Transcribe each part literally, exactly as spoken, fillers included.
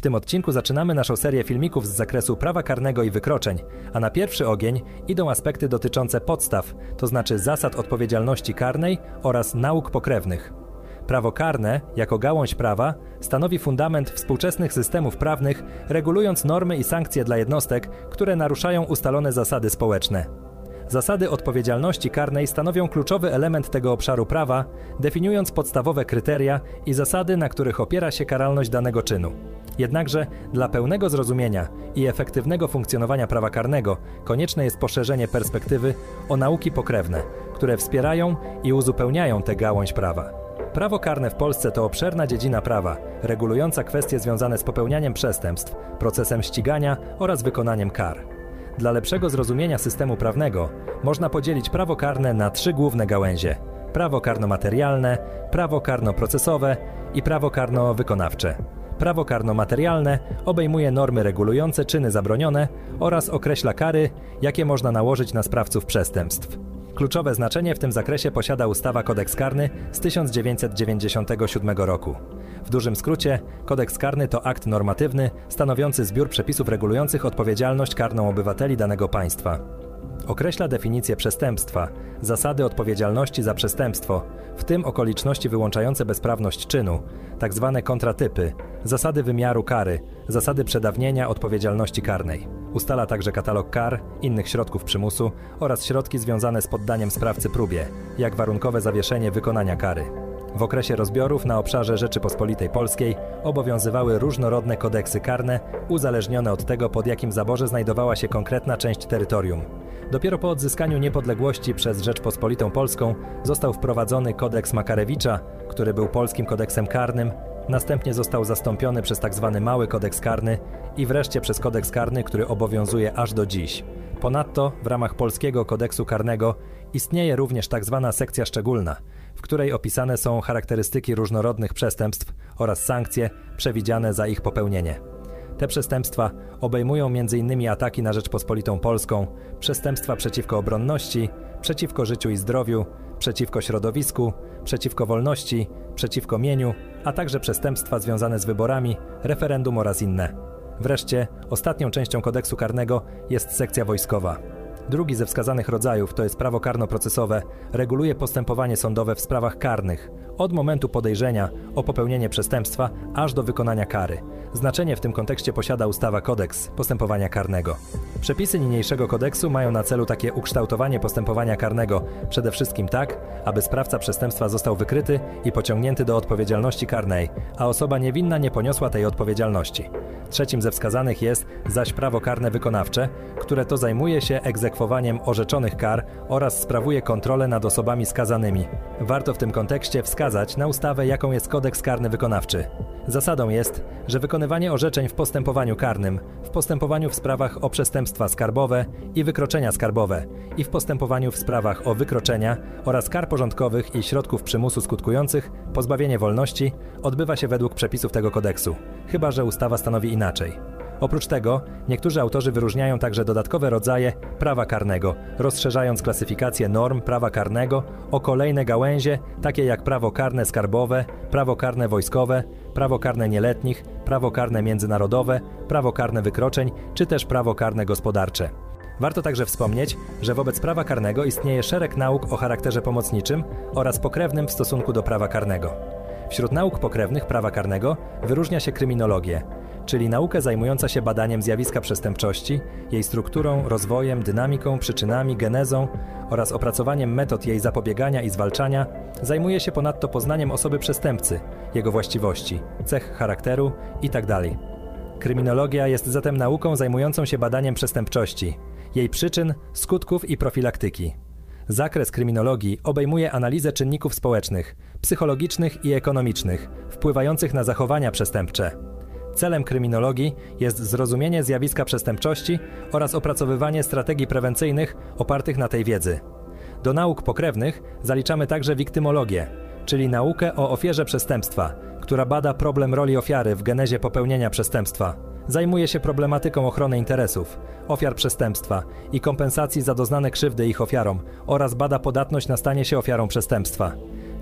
tym odcinku zaczynamy naszą serię filmików z zakresu prawa karnego i wykroczeń, a na pierwszy ogień idą aspekty dotyczące podstaw, to znaczy zasad odpowiedzialności karnej oraz nauk pokrewnych. Prawo karne, jako gałąź prawa, stanowi fundament współczesnych systemów prawnych, regulując normy i sankcje dla jednostek, które naruszają ustalone zasady społeczne. Zasady odpowiedzialności karnej stanowią kluczowy element tego obszaru prawa, definiując podstawowe kryteria i zasady, na których opiera się karalność danego czynu. Jednakże dla pełnego zrozumienia i efektywnego funkcjonowania prawa karnego konieczne jest poszerzenie perspektywy o nauki pokrewne, które wspierają i uzupełniają tę gałąź prawa. Prawo karne w Polsce to obszerna dziedzina prawa, regulująca kwestie związane z popełnianiem przestępstw, procesem ścigania oraz wykonaniem kar. Dla lepszego zrozumienia systemu prawnego można podzielić prawo karne na trzy główne gałęzie: prawo karnomaterialne, prawo karnoprocesowe i prawo karnowykonawcze. Prawo karnomaterialne obejmuje normy regulujące czyny zabronione oraz określa kary, jakie można nałożyć na sprawców przestępstw. Kluczowe znaczenie w tym zakresie posiada ustawa Kodeks karny z tysiąc dziewięćset dziewięćdziesiątego siódmego roku. W dużym skrócie, Kodeks karny to akt normatywny stanowiący zbiór przepisów regulujących odpowiedzialność karną obywateli danego państwa. Określa definicję przestępstwa, zasady odpowiedzialności za przestępstwo, w tym okoliczności wyłączające bezprawność czynu, tzw. kontratypy, zasady wymiaru kary, zasady przedawnienia odpowiedzialności karnej. Ustala także katalog kar, innych środków przymusu oraz środki związane z poddaniem sprawcy próbie, jak warunkowe zawieszenie wykonania kary. W okresie rozbiorów na obszarze Rzeczypospolitej Polskiej obowiązywały różnorodne kodeksy karne, uzależnione od tego, pod jakim zaborze znajdowała się konkretna część terytorium. Dopiero po odzyskaniu niepodległości przez Rzeczpospolitą Polską został wprowadzony kodeks Makarewicza, który był polskim kodeksem karnym, następnie został zastąpiony przez tzw. Mały Kodeks Karny i wreszcie przez Kodeks Karny, który obowiązuje aż do dziś. Ponadto w ramach polskiego kodeksu karnego istnieje również tzw. sekcja szczególna, w której opisane są charakterystyki różnorodnych przestępstw oraz sankcje przewidziane za ich popełnienie. Te przestępstwa obejmują między innymi ataki na Rzeczpospolitą Polską, przestępstwa przeciwko obronności, przeciwko życiu i zdrowiu, przeciwko środowisku, przeciwko wolności, przeciwko mieniu, a także przestępstwa związane z wyborami, referendum oraz inne. Wreszcie ostatnią częścią kodeksu karnego jest sekcja wojskowa. Drugi ze wskazanych rodzajów, to jest prawo karnoprocesowe, reguluje postępowanie sądowe w sprawach karnych, od momentu podejrzenia o popełnienie przestępstwa aż do wykonania kary. Znaczenie w tym kontekście posiada ustawa Kodeks postępowania karnego. Przepisy niniejszego kodeksu mają na celu takie ukształtowanie postępowania karnego, przede wszystkim tak, aby sprawca przestępstwa został wykryty i pociągnięty do odpowiedzialności karnej, a osoba niewinna nie poniosła tej odpowiedzialności. Trzecim ze wskazanych jest zaś prawo karne wykonawcze, które to zajmuje się egzekwowaniem orzeczonych kar oraz sprawuje kontrolę nad osobami skazanymi. Warto w tym kontekście wskazać na ustawę, jaką jest Kodeks karny wykonawczy. Zasadą jest, że wykonywanie orzeczeń w postępowaniu karnym, w postępowaniu w sprawach o przestępstwa skarbowe i wykroczenia skarbowe i w postępowaniu w sprawach o wykroczenia oraz kar porządkowych i środków przymusu skutkujących pozbawienie wolności odbywa się według przepisów tego kodeksu, chyba że ustawa stanowi inaczej. Oprócz tego niektórzy autorzy wyróżniają także dodatkowe rodzaje prawa karnego, rozszerzając klasyfikację norm prawa karnego o kolejne gałęzie, takie jak prawo karne skarbowe, prawo karne wojskowe, prawo karne nieletnich, prawo karne międzynarodowe, prawo karne wykroczeń, czy też prawo karne gospodarcze. Warto także wspomnieć, że wobec prawa karnego istnieje szereg nauk o charakterze pomocniczym oraz pokrewnym w stosunku do prawa karnego. Wśród nauk pokrewnych prawa karnego wyróżnia się kryminologię, czyli naukę zajmująca się badaniem zjawiska przestępczości, jej strukturą, rozwojem, dynamiką, przyczynami, genezą oraz opracowaniem metod jej zapobiegania i zwalczania. Zajmuje się ponadto poznaniem osoby przestępcy, jego właściwości, cech charakteru itd. Kryminologia jest zatem nauką zajmującą się badaniem przestępczości, jej przyczyn, skutków i profilaktyki. Zakres kryminologii obejmuje analizę czynników społecznych, psychologicznych i ekonomicznych, wpływających na zachowania przestępcze. Celem kryminologii jest zrozumienie zjawiska przestępczości oraz opracowywanie strategii prewencyjnych opartych na tej wiedzy. Do nauk pokrewnych zaliczamy także wiktymologię, czyli naukę o ofierze przestępstwa, która bada problem roli ofiary w genezie popełnienia przestępstwa. Zajmuje się problematyką ochrony interesów, ofiar przestępstwa i kompensacji za doznane krzywdy ich ofiarom oraz bada podatność na stanie się ofiarą przestępstwa.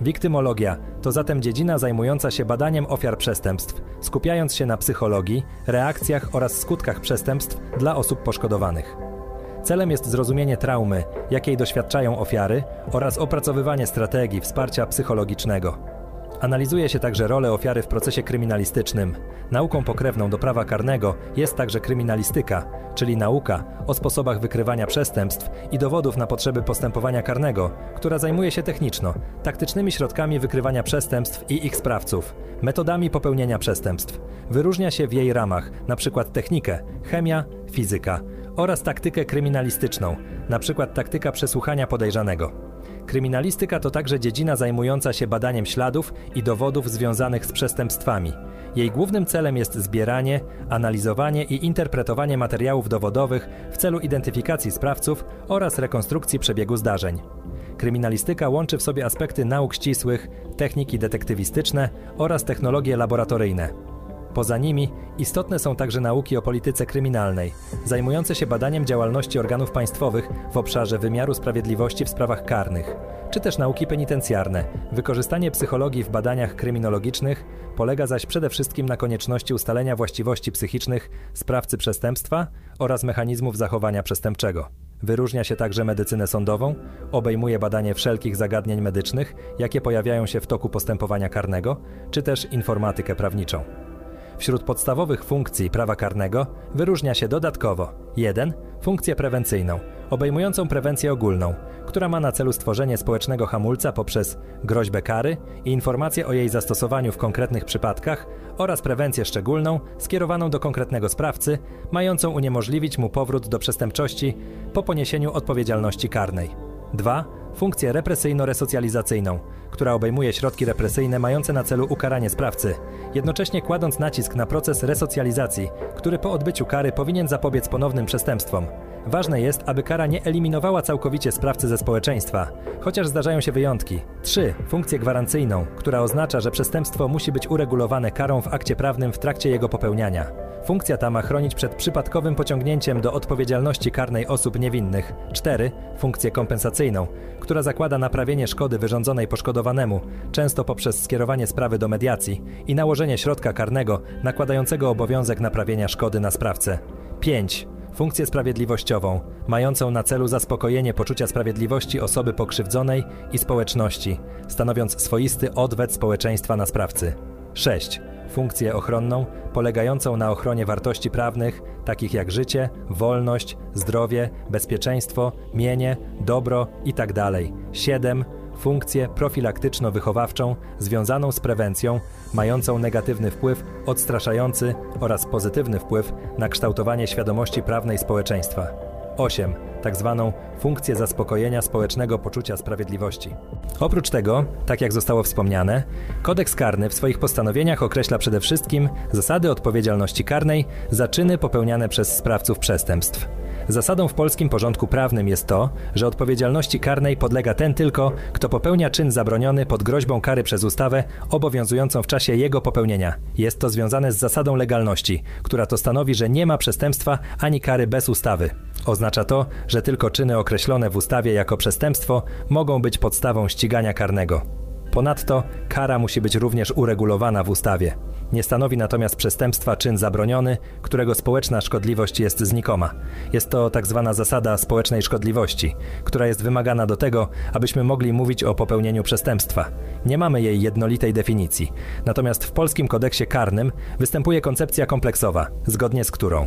Wiktymologia to zatem dziedzina zajmująca się badaniem ofiar przestępstw, skupiając się na psychologii, reakcjach oraz skutkach przestępstw dla osób poszkodowanych. Celem jest zrozumienie traumy, jakiej doświadczają ofiary, oraz opracowywanie strategii wsparcia psychologicznego. Analizuje się także rolę ofiary w procesie kryminalistycznym. Nauką pokrewną do prawa karnego jest także kryminalistyka, czyli nauka o sposobach wykrywania przestępstw i dowodów na potrzeby postępowania karnego, która zajmuje się techniczno, taktycznymi środkami wykrywania przestępstw i ich sprawców, metodami popełnienia przestępstw. Wyróżnia się w jej ramach np. technikę, chemia, fizyka oraz taktykę kryminalistyczną, np. taktyka przesłuchania podejrzanego. Kryminalistyka to także dziedzina zajmująca się badaniem śladów i dowodów związanych z przestępstwami. Jej głównym celem jest zbieranie, analizowanie i interpretowanie materiałów dowodowych w celu identyfikacji sprawców oraz rekonstrukcji przebiegu zdarzeń. Kryminalistyka łączy w sobie aspekty nauk ścisłych, techniki detektywistyczne oraz technologie laboratoryjne. Poza nimi istotne są także nauki o polityce kryminalnej, zajmujące się badaniem działalności organów państwowych w obszarze wymiaru sprawiedliwości w sprawach karnych, czy też nauki penitencjarne. Wykorzystanie psychologii w badaniach kryminologicznych polega zaś przede wszystkim na konieczności ustalenia właściwości psychicznych sprawcy przestępstwa oraz mechanizmów zachowania przestępczego. Wyróżnia się także medycynę sądową, obejmuje badanie wszelkich zagadnień medycznych, jakie pojawiają się w toku postępowania karnego, czy też informatykę prawniczą. Wśród podstawowych funkcji prawa karnego wyróżnia się dodatkowo jeden. Funkcję prewencyjną, obejmującą prewencję ogólną, która ma na celu stworzenie społecznego hamulca poprzez groźbę kary i informacje o jej zastosowaniu w konkretnych przypadkach oraz prewencję szczególną skierowaną do konkretnego sprawcy, mającą uniemożliwić mu powrót do przestępczości po poniesieniu odpowiedzialności karnej. dwa. Funkcję represyjno-resocjalizacyjną, która obejmuje środki represyjne mające na celu ukaranie sprawcy, jednocześnie kładąc nacisk na proces resocjalizacji, który po odbyciu kary powinien zapobiec ponownym przestępstwom. Ważne jest, aby kara nie eliminowała całkowicie sprawcy ze społeczeństwa, chociaż zdarzają się wyjątki. trzy. Funkcję gwarancyjną, która oznacza, że przestępstwo musi być uregulowane karą w akcie prawnym w trakcie jego popełniania. Funkcja ta ma chronić przed przypadkowym pociągnięciem do odpowiedzialności karnej osób niewinnych. cztery. Funkcję kompensacyjną, która zakłada naprawienie szkody wyrządzonej poszkodowanemu, często poprzez skierowanie sprawy do mediacji i nałożenie środka karnego nakładającego obowiązek naprawienia szkody na sprawcę. pięć. Funkcję sprawiedliwościową, mającą na celu zaspokojenie poczucia sprawiedliwości osoby pokrzywdzonej i społeczności, stanowiąc swoisty odwet społeczeństwa na sprawcy. sześć. Funkcję ochronną, polegającą na ochronie wartości prawnych, takich jak życie, wolność, zdrowie, bezpieczeństwo, mienie, dobro itd. siedem. Funkcję profilaktyczno-wychowawczą, związaną z prewencją, mającą negatywny wpływ odstraszający oraz pozytywny wpływ na kształtowanie świadomości prawnej społeczeństwa. osiem. Tak zwaną funkcję zaspokojenia społecznego poczucia sprawiedliwości. Oprócz tego, tak jak zostało wspomniane, kodeks karny w swoich postanowieniach określa przede wszystkim zasady odpowiedzialności karnej za czyny popełniane przez sprawców przestępstw. Zasadą w polskim porządku prawnym jest to, że odpowiedzialności karnej podlega ten tylko, kto popełnia czyn zabroniony pod groźbą kary przez ustawę obowiązującą w czasie jego popełnienia. Jest to związane z zasadą legalności, która to stanowi, że nie ma przestępstwa ani kary bez ustawy. Oznacza to, że tylko czyny określone w ustawie jako przestępstwo mogą być podstawą ścigania karnego. Ponadto kara musi być również uregulowana w ustawie. Nie stanowi natomiast przestępstwa czyn zabroniony, którego społeczna szkodliwość jest znikoma. Jest to tak zwana zasada społecznej szkodliwości, która jest wymagana do tego, abyśmy mogli mówić o popełnieniu przestępstwa. Nie mamy jej jednolitej definicji. Natomiast w polskim kodeksie karnym występuje koncepcja kompleksowa, zgodnie z którą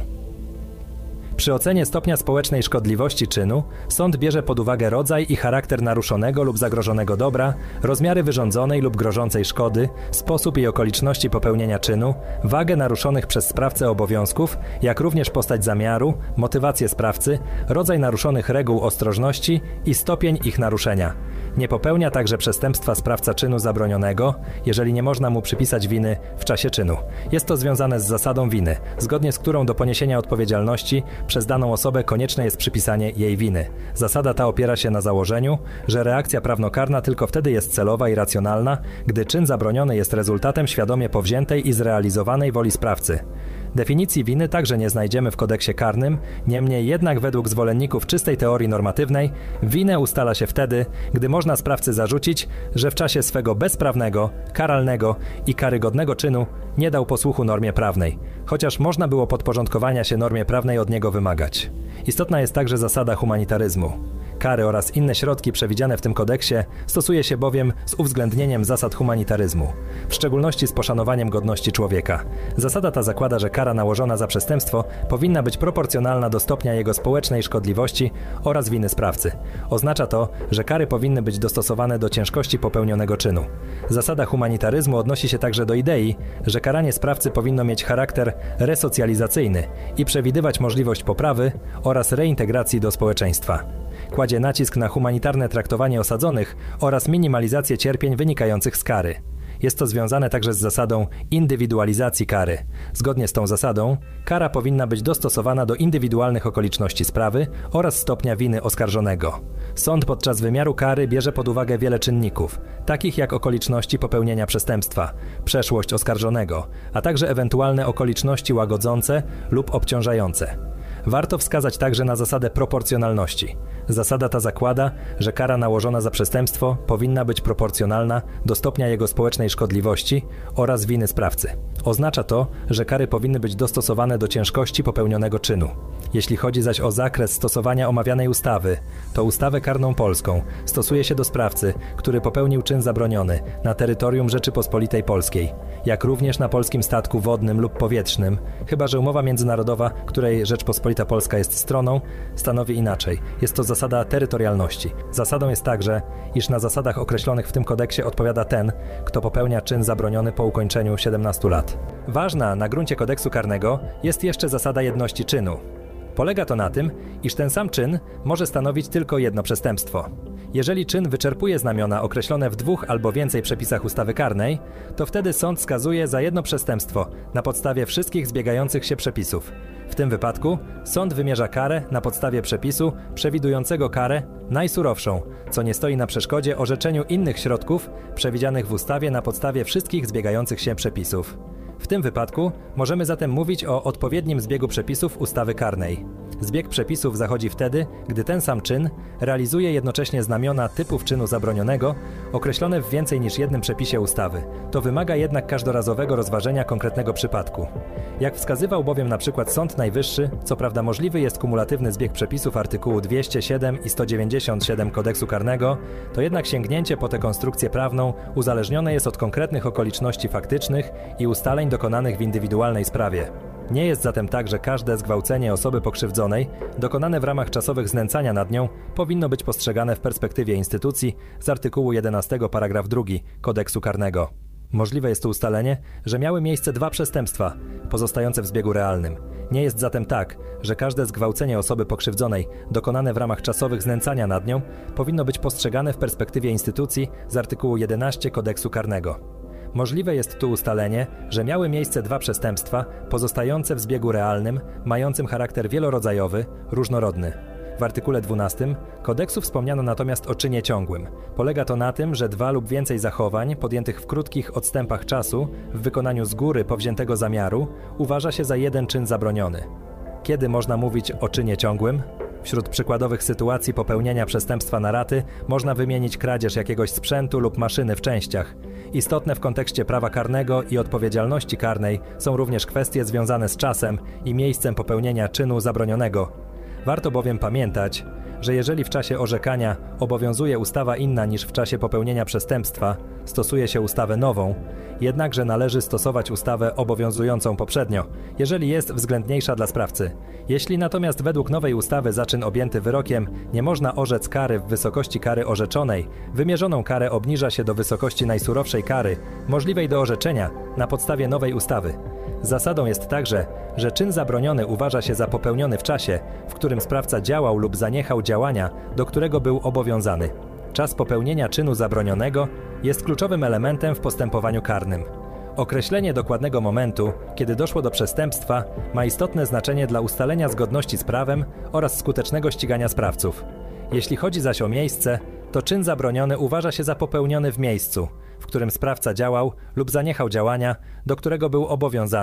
przy ocenie stopnia społecznej szkodliwości czynu sąd bierze pod uwagę rodzaj i charakter naruszonego lub zagrożonego dobra, rozmiary wyrządzonej lub grożącej szkody, sposób i okoliczności popełnienia czynu, wagę naruszonych przez sprawcę obowiązków, jak również postać zamiaru, motywację sprawcy, rodzaj naruszonych reguł ostrożności i stopień ich naruszenia. Nie popełnia także przestępstwa sprawca czynu zabronionego, jeżeli nie można mu przypisać winy w czasie czynu. Jest to związane z zasadą winy, zgodnie z którą do poniesienia odpowiedzialności przez daną osobę konieczne jest przypisanie jej winy. Zasada ta opiera się na założeniu, że reakcja prawnokarna tylko wtedy jest celowa i racjonalna, gdy czyn zabroniony jest rezultatem świadomie powziętej i zrealizowanej woli sprawcy. Definicji winy także nie znajdziemy w kodeksie karnym, niemniej jednak według zwolenników czystej teorii normatywnej winę ustala się wtedy, gdy można sprawcy zarzucić, że w czasie swego bezprawnego, karalnego i karygodnego czynu nie dał posłuchu normie prawnej, chociaż można było podporządkowania się normie prawnej od niego wymagać. Istotna jest także zasada humanitaryzmu. Kary oraz inne środki przewidziane w tym kodeksie stosuje się bowiem z uwzględnieniem zasad humanitaryzmu, w szczególności z poszanowaniem godności człowieka. Zasada ta zakłada, że kara nałożona za przestępstwo powinna być proporcjonalna do stopnia jego społecznej szkodliwości oraz winy sprawcy. Oznacza to, że kary powinny być dostosowane do ciężkości popełnionego czynu. Zasada humanitaryzmu odnosi się także do idei, że karanie sprawcy powinno mieć charakter resocjalizacyjny i przewidywać możliwość poprawy oraz reintegracji do społeczeństwa. Kładzie nacisk na humanitarne traktowanie osadzonych oraz minimalizację cierpień wynikających z kary. Jest to związane także z zasadą indywidualizacji kary. Zgodnie z tą zasadą, kara powinna być dostosowana do indywidualnych okoliczności sprawy oraz stopnia winy oskarżonego. Sąd podczas wymiaru kary bierze pod uwagę wiele czynników, takich jak okoliczności popełnienia przestępstwa, przeszłość oskarżonego, a także ewentualne okoliczności łagodzące lub obciążające. Warto wskazać także na zasadę proporcjonalności. Zasada ta zakłada, że kara nałożona za przestępstwo powinna być proporcjonalna do stopnia jego społecznej szkodliwości oraz winy sprawcy. Oznacza to, że kary powinny być dostosowane do ciężkości popełnionego czynu. Jeśli chodzi zaś o zakres stosowania omawianej ustawy, to ustawę karną polską stosuje się do sprawcy, który popełnił czyn zabroniony na terytorium Rzeczypospolitej Polskiej, jak również na polskim statku wodnym lub powietrznym, chyba że umowa międzynarodowa, której Rzeczpospolita Polska jest stroną, stanowi inaczej. Jest to zasada terytorialności. Zasadą jest także, iż na zasadach określonych w tym kodeksie odpowiada ten, kto popełnia czyn zabroniony po ukończeniu siedemnastu lat. Ważna na gruncie kodeksu karnego jest jeszcze zasada jedności czynu. Polega to na tym, iż ten sam czyn może stanowić tylko jedno przestępstwo. Jeżeli czyn wyczerpuje znamiona określone w dwóch albo więcej przepisach ustawy karnej, to wtedy sąd skazuje za jedno przestępstwo na podstawie wszystkich zbiegających się przepisów. W tym wypadku sąd wymierza karę na podstawie przepisu przewidującego karę najsurowszą, co nie stoi na przeszkodzie orzeczeniu innych środków przewidzianych w ustawie na podstawie wszystkich zbiegających się przepisów. W tym wypadku możemy zatem mówić o odpowiednim zbiegu przepisów ustawy karnej. Zbieg przepisów zachodzi wtedy, gdy ten sam czyn realizuje jednocześnie znamiona typów czynu zabronionego określone w więcej niż jednym przepisie ustawy. To wymaga jednak każdorazowego rozważenia konkretnego przypadku. Jak wskazywał bowiem na przykład Sąd Najwyższy, co prawda możliwy jest kumulatywny zbieg przepisów artykułu dwieście siedem i sto dziewięćdziesiąt siedem Kodeksu Karnego, to jednak sięgnięcie po tę konstrukcję prawną uzależnione jest od konkretnych okoliczności faktycznych i ustaleń dokonanych w indywidualnej sprawie. Nie jest zatem tak, że każde zgwałcenie osoby pokrzywdzonej, dokonane w ramach czasowych znęcania nad nią, powinno być postrzegane w perspektywie instytucji z artykułu jedenastego paragraf drugi Kodeksu Karnego. Możliwe jest tu ustalenie, że miały miejsce dwa przestępstwa, pozostające w zbiegu realnym. Nie jest zatem tak, że każde zgwałcenie osoby pokrzywdzonej, dokonane w ramach czasowych znęcania nad nią, powinno być postrzegane w perspektywie instytucji z artykułu jedenastego Kodeksu Karnego. Możliwe jest tu ustalenie, że miały miejsce dwa przestępstwa pozostające w zbiegu realnym, mającym charakter wielorodzajowy, różnorodny. W artykule dwunastym kodeksu wspomniano natomiast o czynie ciągłym. Polega to na tym, że dwa lub więcej zachowań podjętych w krótkich odstępach czasu w wykonaniu z góry powziętego zamiaru uważa się za jeden czyn zabroniony. Kiedy można mówić o czynie ciągłym? Wśród przykładowych sytuacji popełnienia przestępstwa na raty można wymienić kradzież jakiegoś sprzętu lub maszyny w częściach. Istotne w kontekście prawa karnego i odpowiedzialności karnej są również kwestie związane z czasem i miejscem popełnienia czynu zabronionego. Warto bowiem pamiętać, że jeżeli w czasie orzekania obowiązuje ustawa inna niż w czasie popełnienia przestępstwa, stosuje się ustawę nową, jednakże należy stosować ustawę obowiązującą poprzednio, jeżeli jest względniejsza dla sprawcy. Jeśli natomiast według nowej ustawy za czyn objęty wyrokiem nie można orzec kary w wysokości kary orzeczonej, wymierzoną karę obniża się do wysokości najsurowszej kary, możliwej do orzeczenia na podstawie nowej ustawy. Zasadą jest także, że czyn zabroniony uważa się za popełniony w czasie, w którym sprawca działał lub zaniechał działania, do którego był obowiązany. Czas popełnienia czynu zabronionego jest kluczowym elementem w postępowaniu karnym. Określenie dokładnego momentu, kiedy doszło do przestępstwa, ma istotne znaczenie dla ustalenia zgodności z prawem oraz skutecznego ścigania sprawców. Jeśli chodzi zaś o miejsce, to czyn zabroniony uważa się za popełniony w miejscu, w którym sprawca działał lub zaniechał działania, do którego był obowiązany,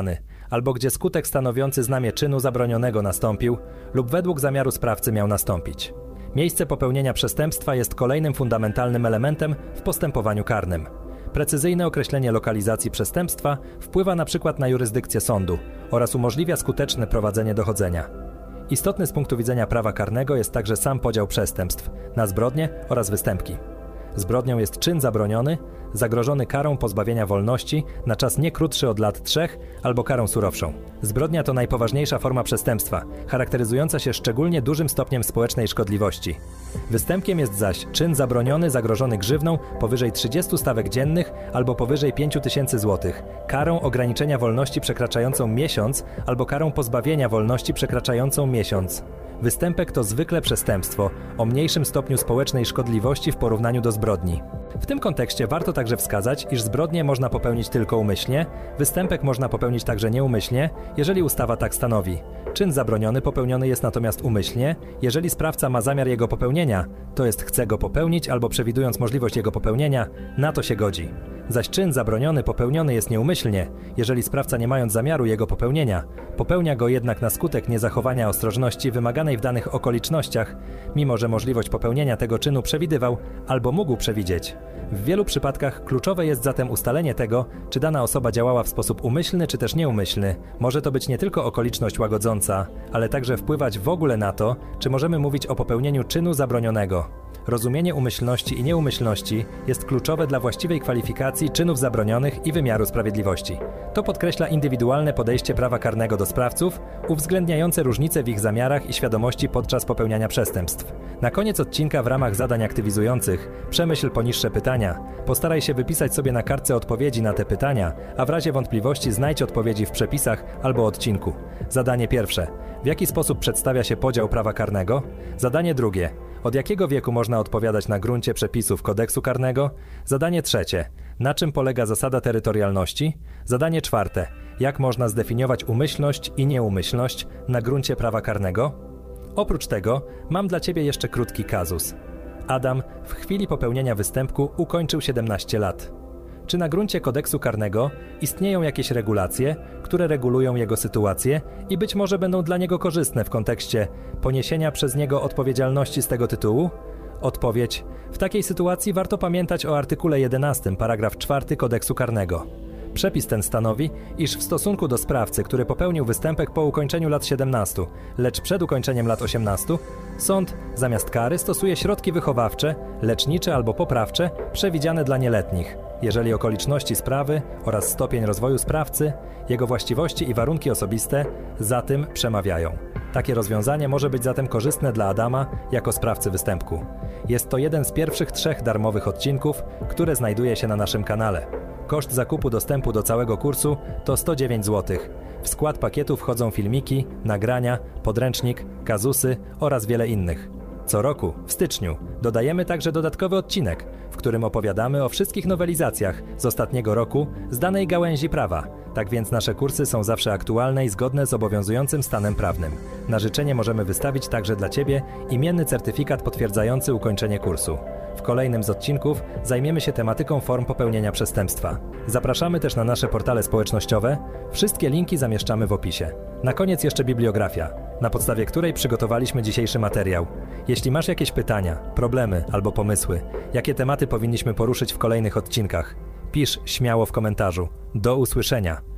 albo gdzie skutek stanowiący znamię czynu zabronionego nastąpił lub według zamiaru sprawcy miał nastąpić. Miejsce popełnienia przestępstwa jest kolejnym fundamentalnym elementem w postępowaniu karnym. Precyzyjne określenie lokalizacji przestępstwa wpływa na przykład na jurysdykcję sądu oraz umożliwia skuteczne prowadzenie dochodzenia. Istotny z punktu widzenia prawa karnego jest także sam podział przestępstw na zbrodnie oraz występki. Zbrodnią jest czyn zabroniony, zagrożony karą pozbawienia wolności na czas nie krótszy od lat trzech albo karą surowszą. Zbrodnia to najpoważniejsza forma przestępstwa, charakteryzująca się szczególnie dużym stopniem społecznej szkodliwości. Występkiem jest zaś czyn zabroniony zagrożony grzywną powyżej trzydziestu stawek dziennych albo powyżej pięciu tysięcy złotych, karą ograniczenia wolności przekraczającą miesiąc albo karą pozbawienia wolności przekraczającą miesiąc. Występek to zwykle przestępstwo o mniejszym stopniu społecznej szkodliwości w porównaniu do zbrodni. W tym kontekście warto także wskazać, iż zbrodnię można popełnić tylko umyślnie, występek można popełnić także nieumyślnie, jeżeli ustawa tak stanowi. Czyn zabroniony popełniony jest natomiast umyślnie, jeżeli sprawca ma zamiar jego popełnienia, to jest chce go popełnić albo przewidując możliwość jego popełnienia, na to się godzi. Zaś czyn zabroniony popełniony jest nieumyślnie, jeżeli sprawca nie mając zamiaru jego popełnienia, popełnia go jednak na skutek niezachowania ostrożności wymaganej w danych okolicznościach, mimo że możliwość popełnienia tego czynu przewidywał albo mógł przewidzieć. W wielu przypadkach kluczowe jest zatem ustalenie tego, czy dana osoba działała w sposób umyślny czy też nieumyślny. Może to być nie tylko okoliczność łagodząca, ale także wpływać w ogóle na to, czy możemy mówić o popełnieniu czynu zabronionego. Rozumienie umyślności i nieumyślności jest kluczowe dla właściwej kwalifikacji czynów zabronionych i wymiaru sprawiedliwości. To podkreśla indywidualne podejście prawa karnego do sprawców, uwzględniające różnice w ich zamiarach i świadomości podczas popełniania przestępstw. Na koniec odcinka w ramach zadań aktywizujących przemyśl poniższe pytania. Postaraj się wypisać sobie na kartce odpowiedzi na te pytania, a w razie wątpliwości znajdź odpowiedzi w przepisach albo odcinku. Zadanie pierwsze. W jaki sposób przedstawia się podział prawa karnego? Zadanie drugie. Od jakiego wieku można odpowiadać na gruncie przepisów kodeksu karnego? Zadanie trzecie. Na czym polega zasada terytorialności? Zadanie czwarte. Jak można zdefiniować umyślność i nieumyślność na gruncie prawa karnego? Oprócz tego mam dla Ciebie jeszcze krótki kazus. Adam w chwili popełnienia występku ukończył siedemnaście lat. Czy na gruncie kodeksu karnego istnieją jakieś regulacje, które regulują jego sytuację i być może będą dla niego korzystne w kontekście poniesienia przez niego odpowiedzialności z tego tytułu? Odpowiedź. W takiej sytuacji warto pamiętać o artykule jedenastym, paragraf czwarty kodeksu karnego. Przepis ten stanowi, iż w stosunku do sprawcy, który popełnił występek po ukończeniu lat siedemnastu, lecz przed ukończeniem lat osiemnastu, sąd zamiast kary stosuje środki wychowawcze, lecznicze albo poprawcze przewidziane dla nieletnich, jeżeli okoliczności sprawy oraz stopień rozwoju sprawcy, jego właściwości i warunki osobiste za tym przemawiają. Takie rozwiązanie może być zatem korzystne dla Adama jako sprawcy występku. Jest to jeden z pierwszych trzech darmowych odcinków, które znajduje się na naszym kanale. Koszt zakupu dostępu do całego kursu to sto dziewięć złotych. W skład pakietu wchodzą filmiki, nagrania, podręcznik, kazusy oraz wiele innych. Co roku, w styczniu, dodajemy także dodatkowy odcinek, w którym opowiadamy o wszystkich nowelizacjach z ostatniego roku z danej gałęzi prawa. Tak więc nasze kursy są zawsze aktualne i zgodne z obowiązującym stanem prawnym. Na życzenie możemy wystawić także dla Ciebie imienny certyfikat potwierdzający ukończenie kursu. W kolejnym z odcinków zajmiemy się tematyką form popełnienia przestępstwa. Zapraszamy też na nasze portale społecznościowe. Wszystkie linki zamieszczamy w opisie. Na koniec jeszcze bibliografia, na podstawie której przygotowaliśmy dzisiejszy materiał. Jeśli masz jakieś pytania, problemy albo pomysły, jakie tematy powinniśmy poruszyć w kolejnych odcinkach, pisz śmiało w komentarzu. Do usłyszenia!